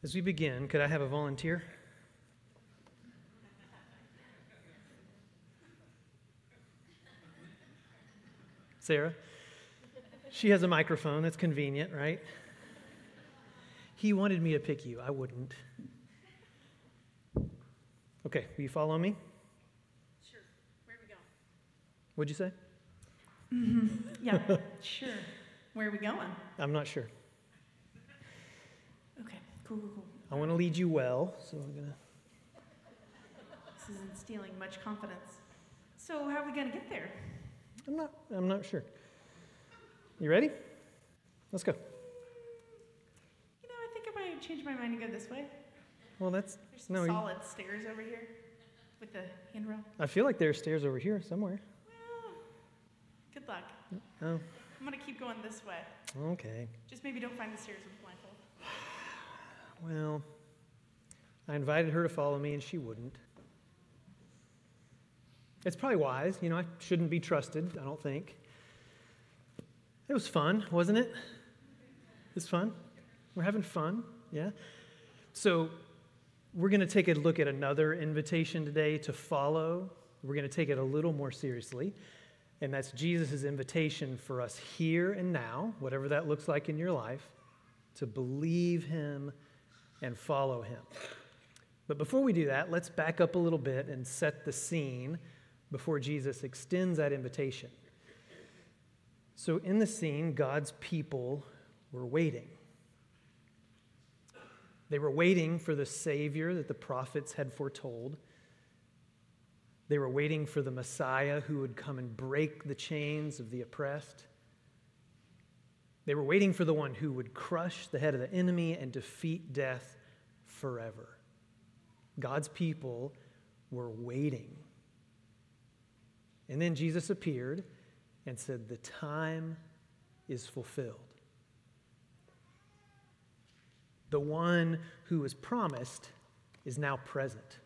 As we begin, could I have a volunteer? Sarah? She has a microphone. That's convenient, right? He wanted me to pick you. I wouldn't. Okay, will you follow me? Sure. Where are we going? What'd you say? Yeah, sure. Where are we going? I'm not sure. Okay, cool. I want to lead you well, so I'm going to... This isn't stealing much confidence. So how are we going to get there? I'm not sure. You ready? Let's go. I think I might change my mind and go this way. Well, that's... There's some solid stairs over here with the handrail. I feel like there are stairs over here somewhere. Well, good luck. Oh, I'm going to keep going this way. okay. Just maybe don't find the stairs with a blindfold. Well, I invited her to follow me, and she wouldn't. It's probably wise. I shouldn't be trusted, I don't think. It was fun, wasn't it? It's fun. We're having fun, yeah? So we're going to take a look at another invitation today to follow. We're going to take it a little more seriously, and that's Jesus' invitation for us here and now, whatever that looks like in your life, to believe him and follow him. But before we do that, let's back up a little bit and set the scene before Jesus extends that invitation. So in the scene, God's people were waiting. They were waiting for the Savior that the prophets had foretold. They were waiting for the Messiah who would come and break the chains of the oppressed. They were waiting for the one who would crush the head of the enemy and defeat death forever. God's people were waiting. And then Jesus appeared and said, "The time is fulfilled." The one who was promised is now present,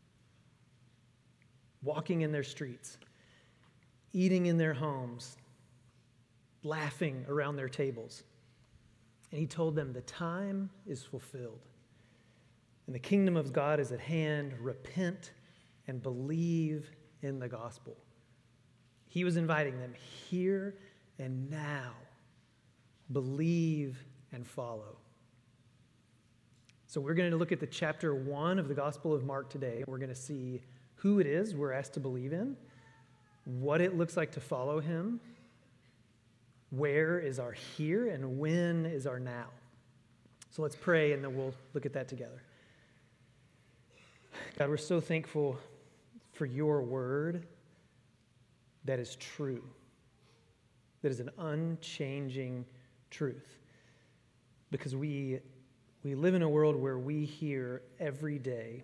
walking in their streets, eating in their homes, laughing around their tables. And he told them, the time is fulfilled, and the kingdom of God is at hand. Repent and believe in the gospel. He was inviting them here and now. Believe and follow. So we're going to look at the chapter 1 of the Gospel of Mark today. We're going to see who it is we're asked to believe in, what it looks like to follow him, where is our here, and when is our now. So let's pray, and then we'll look at that together. God, we're so thankful for your word that is true, that is an unchanging truth. Because we live in a world where we hear every day,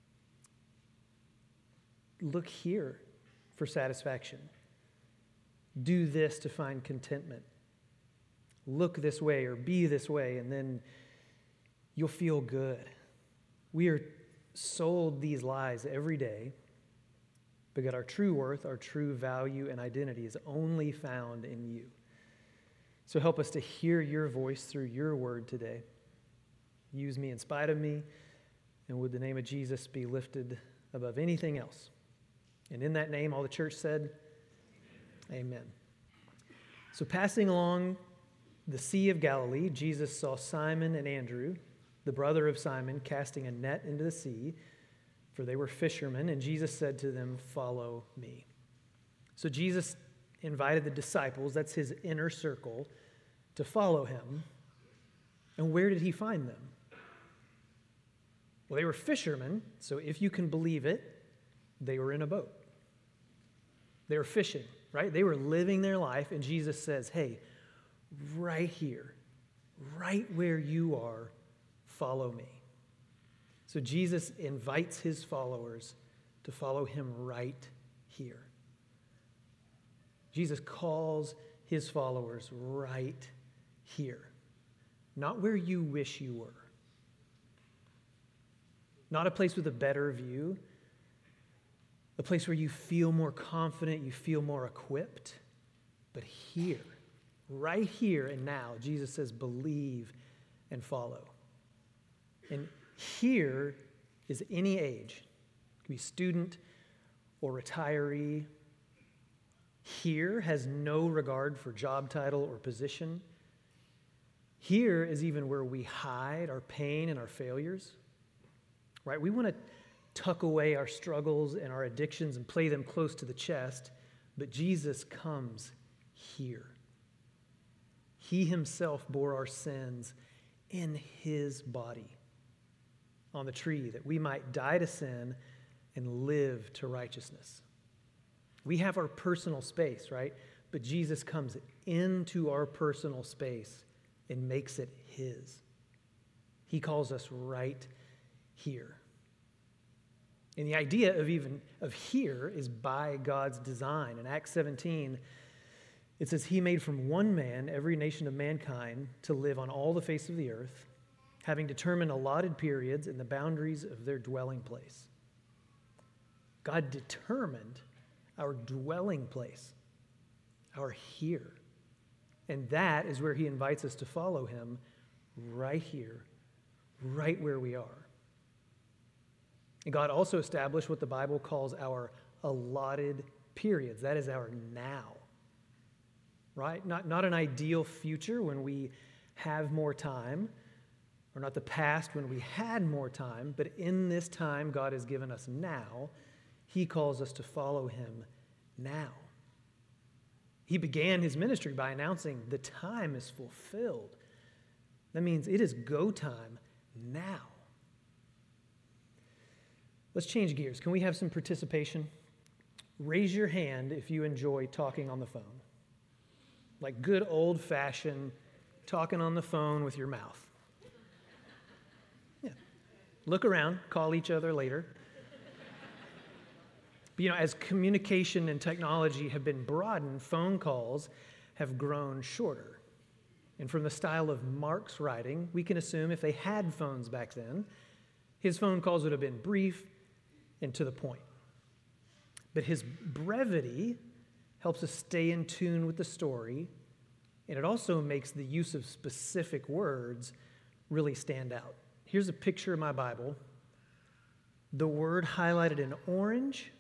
look here for satisfaction. Do this to find contentment. Look this way or be this way, and then you'll feel good. We are sold these lies every day, because our true worth, our true value and identity is only found in you. So help us to hear your voice through your word today. Use me in spite of me, and would the name of Jesus be lifted above anything else. And in that name, all the church said, Amen. So passing along the Sea of Galilee, Jesus saw Simon and Andrew, the brother of Simon, casting a net into the sea, for they were fishermen, and Jesus said to them, "Follow me." So Jesus invited the disciples, that's his inner circle, to follow him. And where did he find them? Well, they were fishermen, so if you can believe it, they were in a boat. They were fishing, right? They were living their life, and Jesus says, hey, right here, right where you are, follow me. So Jesus invites his followers to follow him right here. Jesus calls his followers right here. Not where you wish you were. Not a place with a better view. A place where you feel more confident, you feel more equipped. But here, right here and now, Jesus says, believe and follow. And here is any age. It could be student or retiree. Here has no regard for job title or position. Here is even where we hide our pain and our failures, right? We want to tuck away our struggles and our addictions and play them close to the chest, but Jesus comes here. He himself bore our sins in his body on the tree that we might die to sin and live to righteousness. We have our personal space, right? But Jesus comes into our personal space and makes it his. He calls us right here. And the idea of here is by God's design. In Acts 17, it says, he made from one man every nation of mankind to live on all the face of the earth, having determined allotted periods and the boundaries of their dwelling place. God determined our dwelling place, our here. And that is where he invites us to follow him, right here, right where we are. And God also established what the Bible calls our allotted periods. That is our now, right? Not an ideal future when we have more time, or not the past when we had more time, but in this time God has given us now, he calls us to follow him now. He began his ministry by announcing the time is fulfilled. That means it is go time now. Let's change gears. Can we have some participation? Raise your hand if you enjoy talking on the phone. Like good old-fashioned talking on the phone with your mouth. Yeah. Look around, call each other later. But, as communication and technology have been broadened, phone calls have grown shorter. And from the style of Mark's writing, we can assume if they had phones back then, his phone calls would have been brief and to the point. But his brevity helps us stay in tune with the story, and it also makes the use of specific words really stand out. Here's a picture of my Bible. The word highlighted in orange,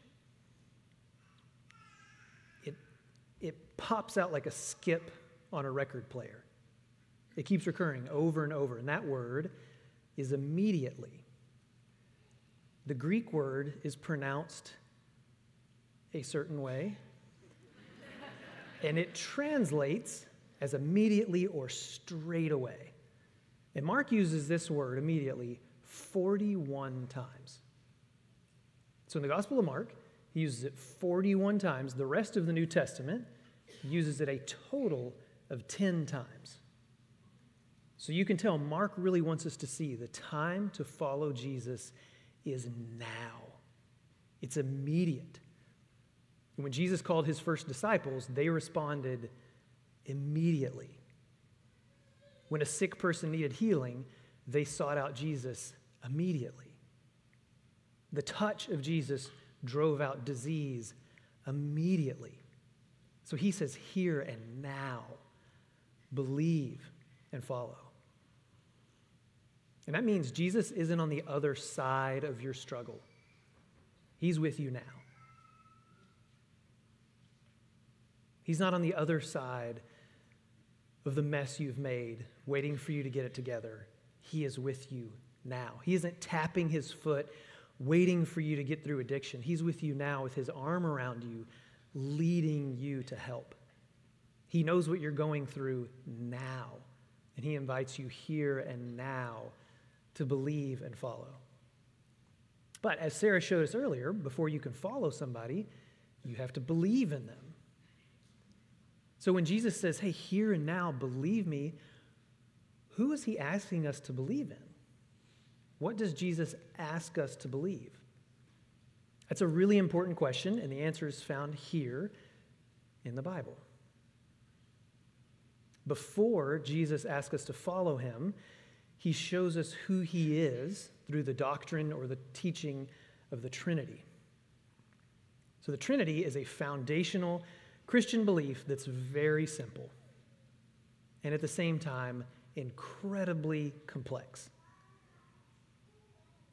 it pops out like a skip on a record player. It keeps recurring over and over, and that word is immediately. The Greek word is pronounced a certain way, and it translates as immediately or straight away. And Mark uses this word immediately 41 times. So in the Gospel of Mark, he uses it 41 times. The rest of the New Testament uses it a total of 10 times. So you can tell Mark really wants us to see the time to follow Jesus is now. It's immediate. And when Jesus called his first disciples, they responded immediately. When a sick person needed healing, they sought out Jesus immediately. The touch of Jesus drove out disease immediately. So he says, here and now, believe and follow. And that means Jesus isn't on the other side of your struggle. He's with you now. He's not on the other side of the mess you've made, waiting for you to get it together. He is with you now. He isn't tapping his foot, waiting for you to get through addiction. He's with you now with his arm around you, leading you to help. He knows what you're going through now, and he invites you here and now to believe and follow. But as Sarah showed us earlier, before you can follow somebody, you have to believe in them. So when Jesus says, hey, here and now, believe me, who is he asking us to believe in? What does Jesus ask us to believe? That's a really important question, and the answer is found here in the Bible. Before Jesus asks us to follow him, he shows us who he is through the doctrine or the teaching of the Trinity. So the Trinity is a foundational Christian belief that's very simple and at the same time incredibly complex.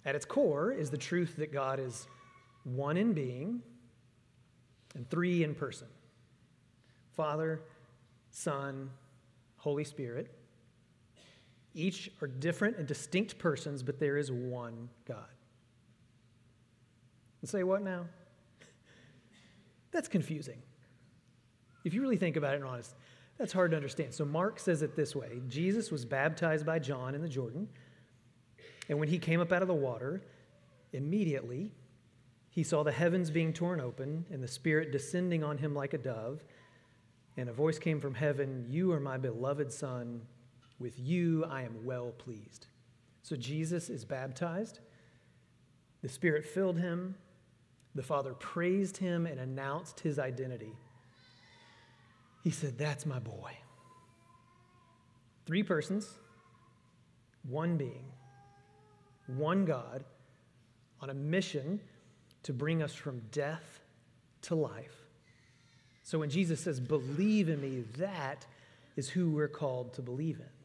At its core is the truth that God is one in being and three in person: Father, Son, Holy Spirit. Each are different and distinct persons, but there is one God. And say, what now? That's confusing. If you really think about it and honest, that's hard to understand. So Mark says it this way: Jesus was baptized by John in the Jordan, and when he came up out of the water, immediately he saw the heavens being torn open and the Spirit descending on him like a dove, and a voice came from heaven, "You are my beloved Son. With you I am well pleased." So Jesus is baptized. The Spirit filled him. The Father praised him and announced his identity. He said, "That's my boy." Three persons, one being, one God, on a mission to bring us from death to life. So when Jesus says, "Believe in me," that is who we're called to believe in.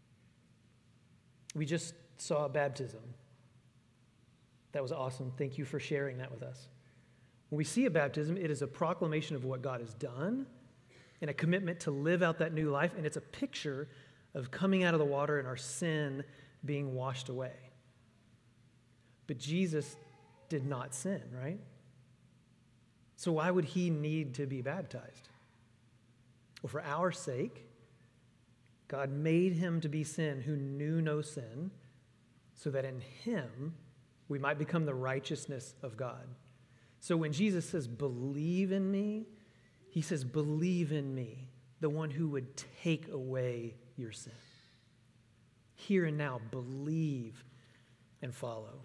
We just saw a baptism. That was awesome. Thank you for sharing that with us. When we see a baptism, it is a proclamation of what God has done and a commitment to live out that new life, and it's a picture of coming out of the water and our sin being washed away. But Jesus did not sin, right? So why would he need to be baptized? Well, for our sake, God made him to be sin who knew no sin, so that in him we might become the righteousness of God. So when Jesus says, "Believe in me," he says, "Believe in me, the one who would take away your sin." Here and now, believe and follow.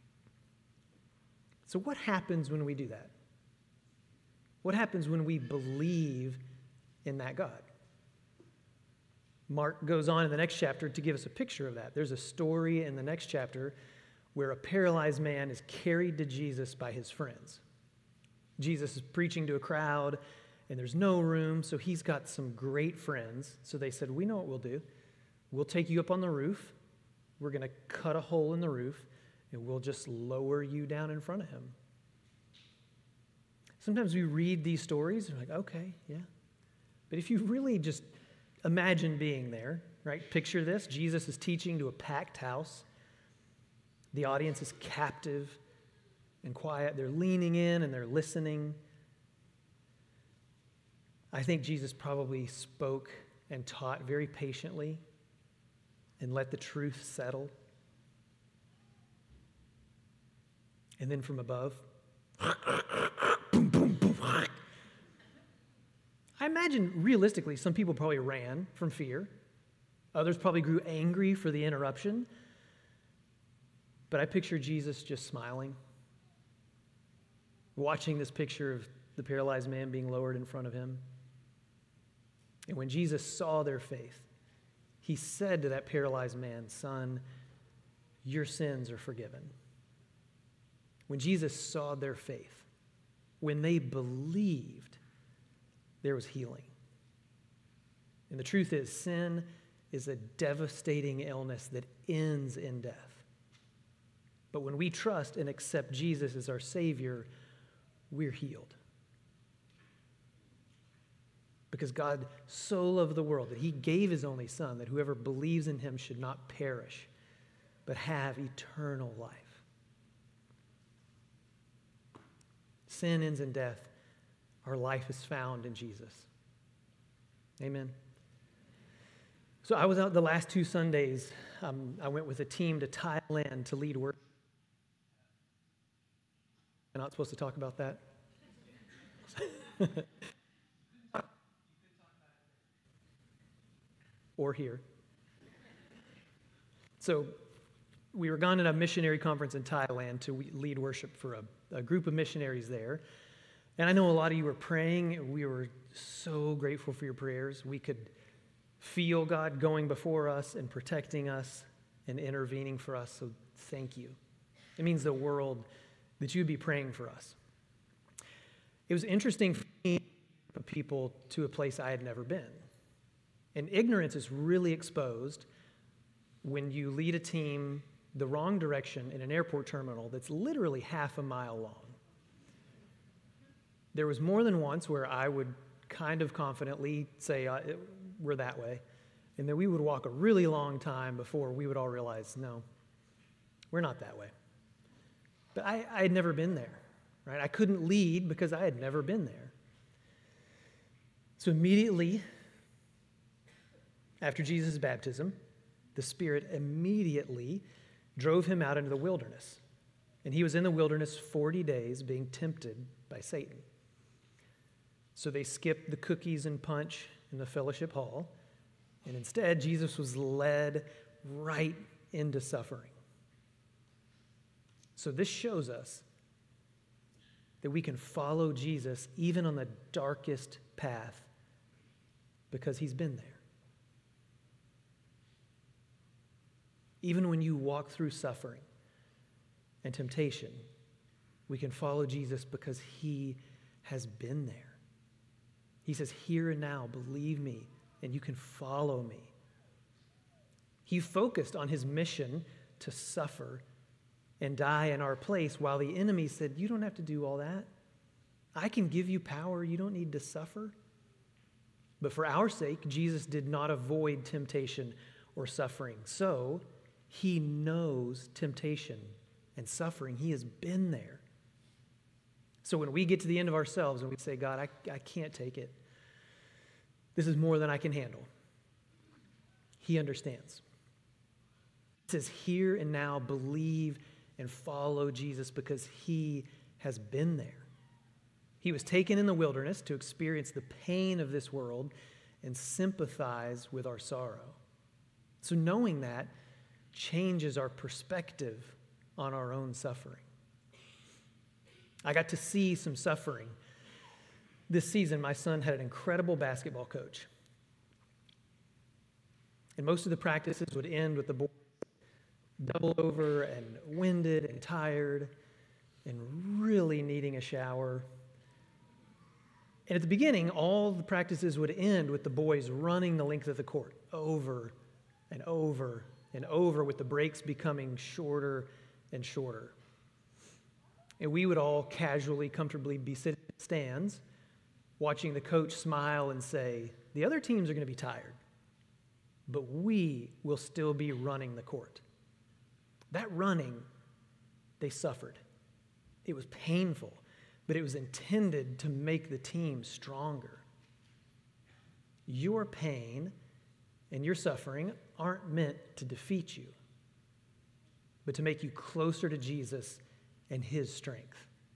So what happens when we do that? What happens when we believe in that God? Mark goes on in the next chapter to give us a picture of that. There's a story in the next chapter where a paralyzed man is carried to Jesus by his friends. Jesus is preaching to a crowd, and there's no room, so he's got some great friends. So they said, "We know what we'll do. We'll take you up on the roof. We're going to cut a hole in the roof, and we'll just lower you down in front of him." Sometimes we read these stories, and we're like, okay, yeah. But if you really just imagine being there, right? Picture this. Jesus is teaching to a packed house. The audience is captive and quiet. They're leaning in and they're listening. I think Jesus probably spoke and taught very patiently and let the truth settle. And then from above, boom, boom, boom. I imagine realistically some people probably ran from fear. Others probably grew angry for the interruption. But I picture Jesus just smiling, watching this picture of the paralyzed man being lowered in front of him. And when Jesus saw their faith, he said to that paralyzed man, "Son, your sins are forgiven." When Jesus saw their faith, when they believed, there was healing. And the truth is, sin is a devastating illness that ends in death. But when we trust and accept Jesus as our Savior, we're healed. Because God so loved the world that he gave his only Son, that whoever believes in him should not perish, but have eternal life. Sin ends in death. Our life is found in Jesus. Amen. So I was out the last 2 Sundays. I went with a team to Thailand to lead work. I'm not supposed to talk about that. Or here. So we were gone at a missionary conference in Thailand to lead worship for a group of missionaries there. And I know a lot of you were praying. We were so grateful for your prayers. We could feel God going before us and protecting us and intervening for us. So thank you. It means the world that you'd be praying for us. It was interesting for me, people, to a place I had never been. And ignorance is really exposed when you lead a team the wrong direction in an airport terminal that's literally half a mile long. There was more than once where I would kind of confidently say, we're that way. And then we would walk a really long time before we would all realize, no, we're not that way. But I had never been there, right? I couldn't lead because I had never been there. So immediately after Jesus' baptism, the Spirit immediately drove him out into the wilderness. And he was in the wilderness 40 days being tempted by Satan. So they skipped the cookies and punch in the fellowship hall, and instead Jesus was led right into suffering. So this shows us that we can follow Jesus even on the darkest path because he's been there. Even when you walk through suffering and temptation, we can follow Jesus because he has been there. He says, here and now, believe me, and you can follow me. He focused on his mission to suffer and die in our place while the enemy said, you don't have to do all that. I can give you power. You don't need to suffer. But for our sake, Jesus did not avoid temptation or suffering. So he knows temptation and suffering. He has been there. So when we get to the end of ourselves and we say, God, I can't take it. This is more than I can handle. He understands. It says, here and now, believe and follow Jesus because he has been there. He was taken in the wilderness to experience the pain of this world and sympathize with our sorrow. So knowing that changes our perspective on our own suffering. I got to see some suffering. This season, my son had an incredible basketball coach. And most of the practices would end with the boys double over and winded and tired and really needing a shower. And at the beginning, all the practices would end with the boys running the length of the court over and over and over, with the breaks becoming shorter and shorter. And we would all casually, comfortably be sitting in stands, watching the coach smile and say, the other teams are going to be tired, but we will still be running the court. That running, they suffered. It was painful, but it was intended to make the team stronger. Your pain and your suffering aren't meant to defeat you, but to make you closer to Jesus and his strength.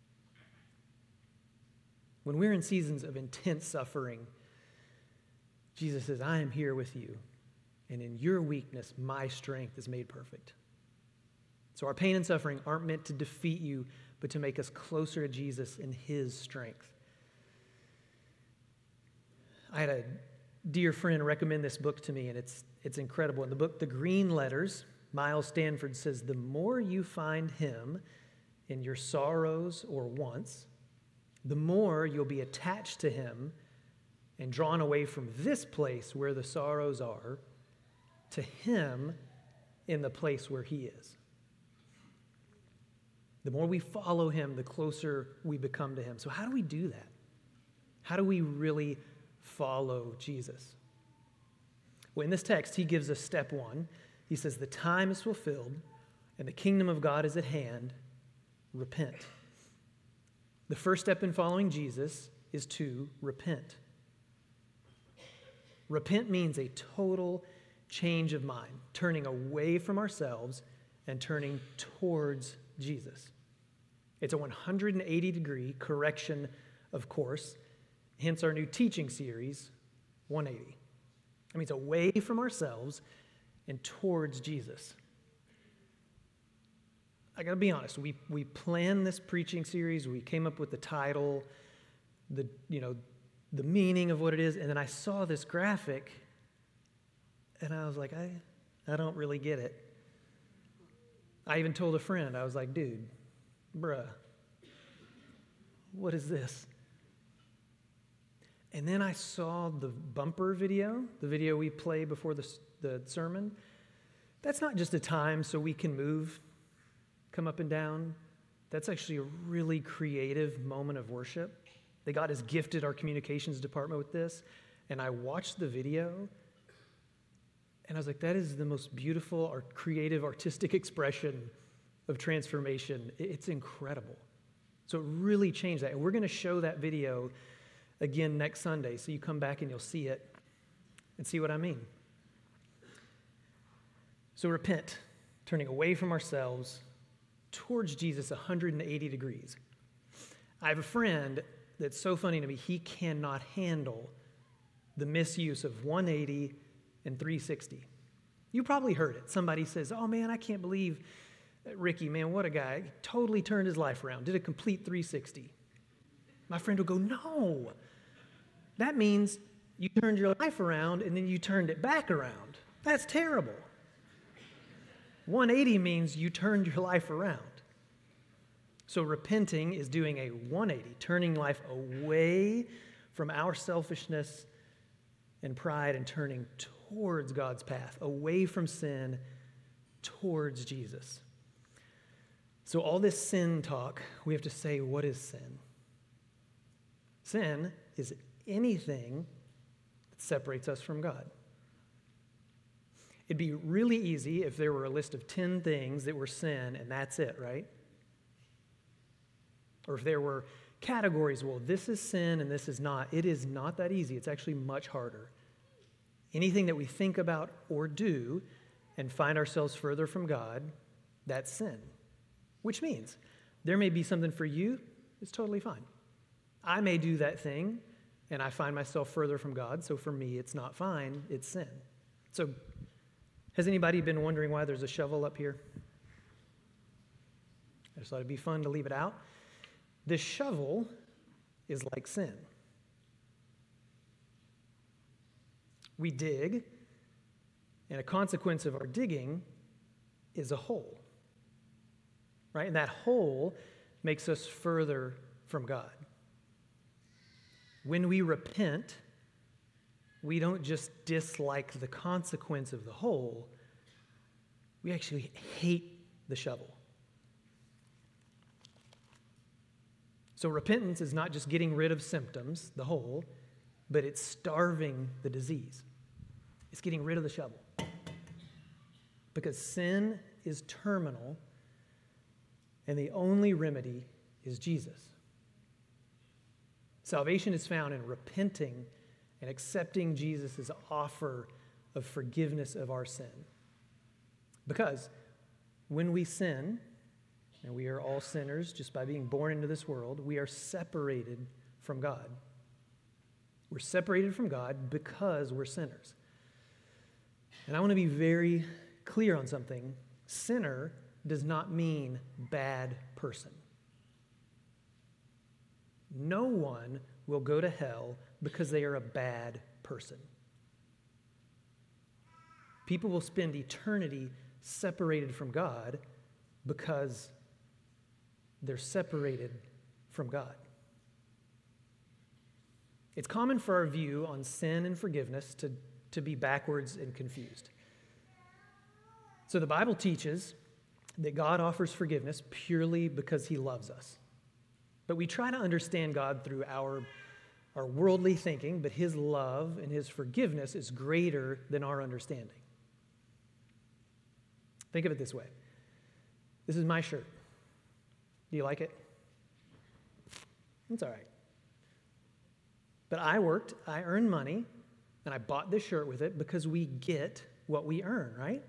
When we're in seasons of intense suffering, Jesus says, I am here with you, and in your weakness, my strength is made perfect. So our pain and suffering aren't meant to defeat you, but to make us closer to Jesus and his strength. I had a dear friend recommend this book to me, and it's incredible. In the book, The Green Letters, Miles Stanford says, the more you find him in your sorrows or wants, the more you'll be attached to him and drawn away from this place where the sorrows are to him in the place where he is. The more we follow him, the closer we become to him. So how do we do that? How do we really follow Jesus? Well, in this text, he gives us step one. He says, the time is fulfilled and the kingdom of God is at hand. Repent. The first step in following Jesus is to repent. Repent means a total change of mind, turning away from ourselves and turning towards Jesus. It's a 180-degree correction of course, hence our new teaching series, 180. It means away from ourselves and towards Jesus. I got to be honest, we planned this preaching series, we came up with the title, the meaning of what it is, and then I saw this graphic, and I was like, I don't really get it. I even told a friend, I was like, dude, bruh, what is this? And then I saw the bumper video, the video we play before the sermon, That's not just a time so we can move, come up and down. That's actually a really creative moment of worship. That God has gifted our communications department with this. And I watched the video, and I was like, that is the most beautiful, creative, artistic expression of transformation. It's incredible. So it really changed that. And we're going to show that video again next Sunday. So you come back and you'll see it and see what I mean. So repent, turning away from ourselves towards Jesus 180 degrees. I have a friend that's so funny to me. He cannot handle the misuse of 180 and 360. You probably heard it. Somebody says, oh man, I can't believe Ricky, man, what a guy. He totally turned his life around, did a complete 360. My friend will go, no. That means you turned your life around and then you turned it back around. That's terrible. 180 means you turned your life around. So repenting is doing a 180, turning life away from our selfishness and pride and turning towards God's path, away from sin, towards Jesus. So all this sin talk, we have to say, what is sin? Sin is anything that separates us from God. It'd be really easy if there were a list of 10 things that were sin and that's it, right? Or if there were categories, well, this is sin and this is not. It is not that easy. It's actually much harder. Anything that we think about or do and find ourselves further from God, that's sin. Which means there may be something for you, it's totally fine. I may do that thing and I find myself further from God, so for me it's not fine, it's sin. So has anybody been wondering why there's a shovel up here? I just thought it'd be fun to leave it out. This shovel is like sin. We dig, and a consequence of our digging is a hole. Right? And that hole makes us further from God. When we repent, we don't just dislike the consequence of the hole, we actually hate the shovel. So repentance is not just getting rid of symptoms, the hole, but it's starving the disease. It's getting rid of the shovel. Because sin is terminal, and the only remedy is Jesus. Salvation is found in repenting and accepting Jesus' offer of forgiveness of our sin. Because when we sin, and we are all sinners just by being born into this world, we are separated from God. We're separated from God because we're sinners. And I want to be very clear on something. Sinner does not mean bad person. No one will go to hell because they are a bad person. People will spend eternity separated from God because they're separated from God. It's common for our view on sin and forgiveness to be backwards and confused. So the Bible teaches that God offers forgiveness purely because he loves us. But we try to understand God through our worldly thinking, but his love and his forgiveness is greater than our understanding. Think of it this way. This is my shirt. Do you like it? It's all right. But I worked, I earned money, and I bought this shirt with it because we get what we earn, right?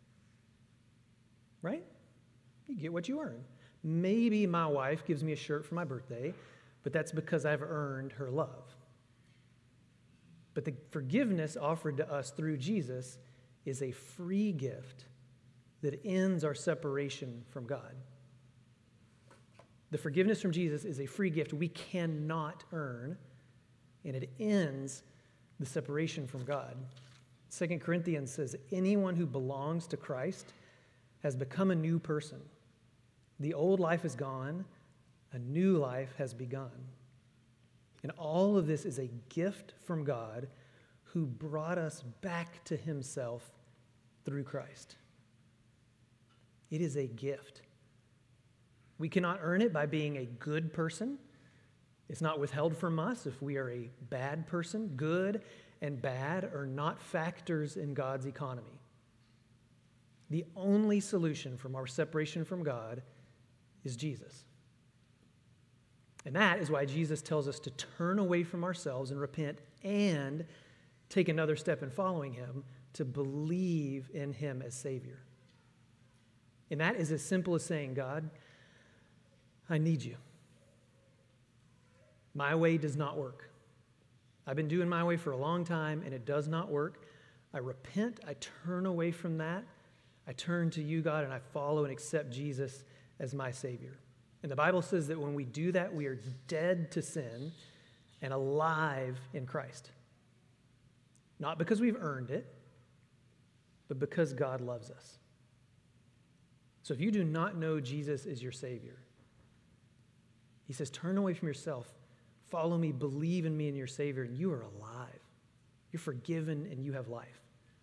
Right? You get what you earn. Maybe my wife gives me a shirt for my birthday, but that's because I've earned her love. But the forgiveness offered to us through Jesus is a free gift that ends our separation from God. The forgiveness from Jesus is a free gift we cannot earn, and it ends the separation from God. 2 Corinthians says, anyone who belongs to Christ has become a new person. The old life is gone, a new life has begun. And all of this is a gift from God who brought us back to himself through Christ. It is a gift. We cannot earn it by being a good person. It's not withheld from us if we are a bad person. Good and bad are not factors in God's economy. The only solution from our separation from God is Jesus. And that is why Jesus tells us to turn away from ourselves and repent and take another step in following him to believe in him as Savior. And that is as simple as saying, God, I need you. My way does not work. I've been doing my way for a long time, and it does not work. I repent. I turn away from that. I turn to you, God, and I follow and accept Jesus as my Savior. And the Bible says that when we do that, we are dead to sin and alive in Christ. Not because we've earned it, but because God loves us. So if you do not know Jesus as your Savior, he says, turn away from yourself, follow me, believe in me and your Savior, and you are alive. You're forgiven and you have life.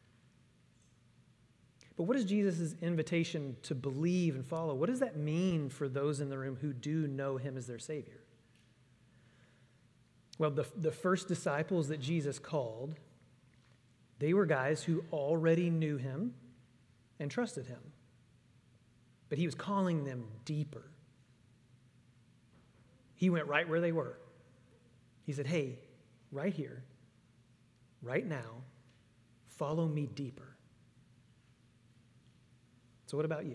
But what is Jesus' invitation to believe and follow? What does that mean for those in the room who do know him as their Savior? Well, the first disciples that Jesus called, they were guys who already knew him and trusted him. But he was calling them deeper. He went right where they were. He said, hey, right here, right now, follow me deeper. So what about you?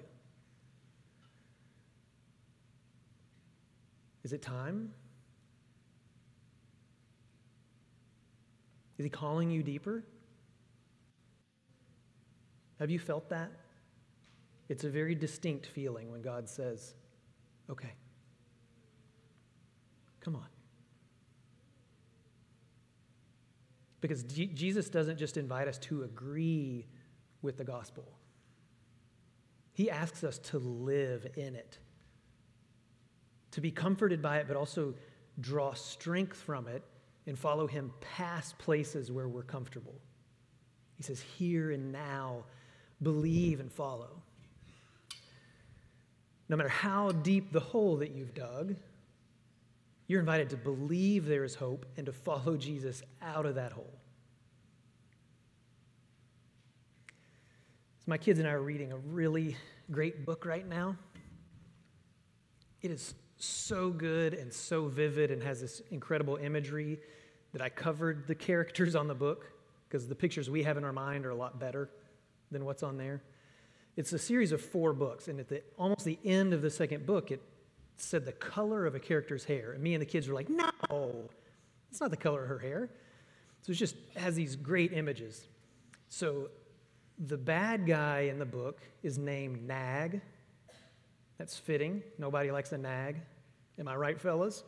Is it time? Is he calling you deeper? Have you felt that? It's a very distinct feeling when God says, okay, come on. Because Jesus doesn't just invite us to agree with the gospel. He asks us to live in it, to be comforted by it, but also draw strength from it and follow him past places where we're comfortable. He says, here and now, believe and follow. No matter how deep the hole that you've dug, you're invited to believe there is hope and to follow Jesus out of that hole. So my kids and I are reading a really great book right now. It is so good and so vivid and has this incredible imagery that I covered the characters on the book because the pictures we have in our mind are a lot better than what's on there. It's a series of 4 books, and at almost the end of the second book, it said the color of a character's hair. And me and the kids were like, no, it's not the color of her hair. So it just has these great images. So the bad guy in the book is named Nag. That's fitting. Nobody likes a nag. Am I right, fellas?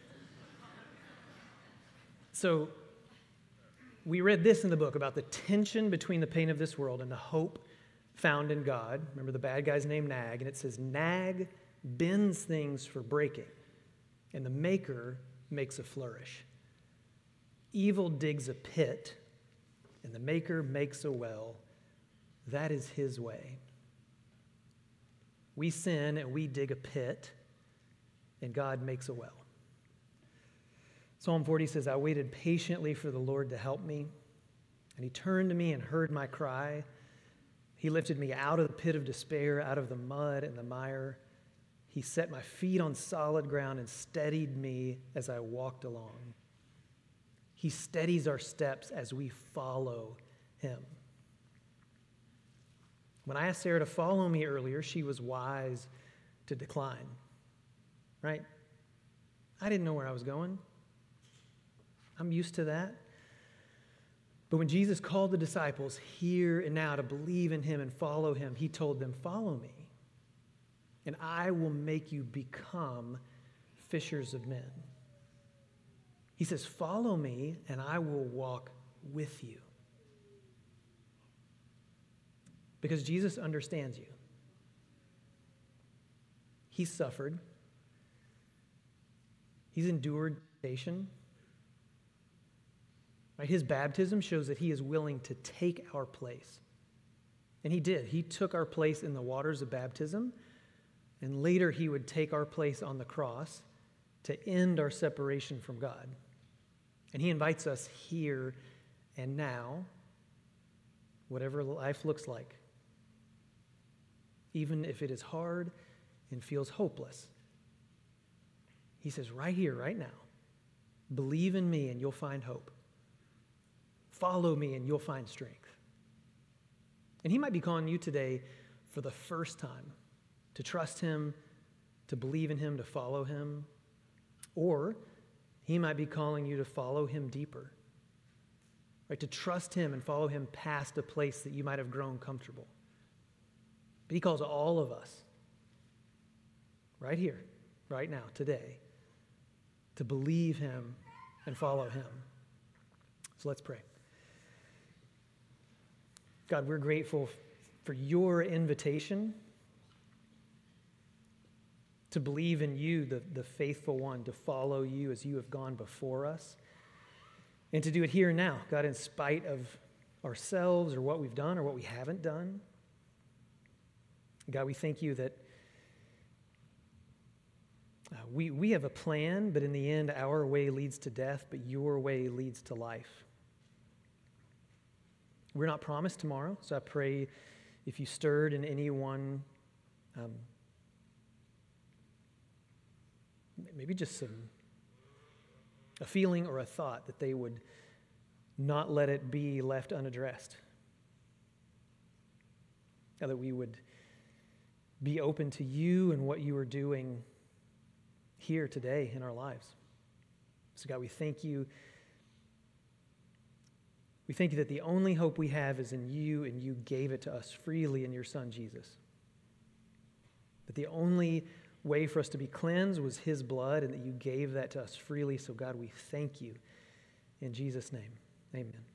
So we read this in the book about the tension between the pain of this world and the hope found in God. Remember, the bad guy's named Nag, and it says, Nag bends things for breaking, and the maker makes a flourish. Evil digs a pit, and the maker makes a well. That is his way. We sin and we dig a pit, and God makes a well. Psalm 40 says, I waited patiently for the Lord to help me, and he turned to me and heard my cry. He lifted me out of the pit of despair, out of the mud and the mire. He set my feet on solid ground and steadied me as I walked along. He steadies our steps as we follow him. When I asked Sarah to follow me earlier, she was wise to decline, right? I didn't know where I was going. I'm used to that. But when Jesus called the disciples here and now to believe in him and follow him, he told them, follow me, and I will make you become fishers of men. He says, follow me, and I will walk with you. Because Jesus understands you. He's suffered. He's endured temptation. Right? His baptism shows that he is willing to take our place. And he did. He took our place in the waters of baptism, and later he would take our place on the cross to end our separation from God. And he invites us here and now, whatever life looks like, even if it is hard and feels hopeless. He says, right here, right now, believe in me and you'll find hope. Follow me and you'll find strength. And he might be calling you today for the first time to trust him, to believe in him, to follow him. Or he might be calling you to follow him deeper, right? To trust him and follow him past a place that you might have grown comfortable. But he calls all of us, right here, right now, today, to believe him and follow him. So let's pray. God, we're grateful for your invitation to believe in you, the faithful one, to follow you as you have gone before us, and to do it here and now, God, in spite of ourselves or what we've done or what we haven't done. God, we thank you that we have a plan, but in the end, our way leads to death, but your way leads to life. We're not promised tomorrow, so I pray if you stirred in anyone, maybe just a feeling or a thought, that they would not let it be left unaddressed. That we would be open to you and what you are doing here today in our lives. So God, we thank you. We thank you that the only hope we have is in you, and you gave it to us freely in your Son, Jesus. That the only way for us to be cleansed was his blood, and that you gave that to us freely. So God, we thank you. In Jesus' name, amen.